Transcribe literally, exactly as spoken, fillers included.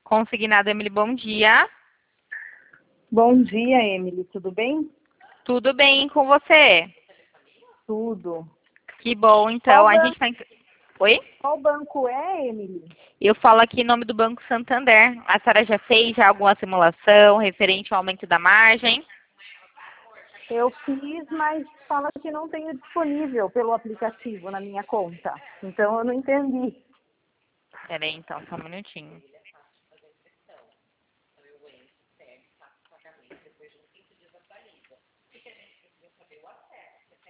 Consignado, Emily, bom dia. Bom dia, Emily. Tudo bem? Tudo bem com você? Tudo. Que bom, então. Qual, A ban gente tá... em- Oi? Qual banco é, Emily? Eu falo aqui em nome do Banco Santander. A senhora já fez já alguma simulação referente ao aumento da margem? Eu fiz, mas fala que não tenho disponível pelo aplicativo na minha conta. Então eu não entendi. Peraí, então, só um minutinho.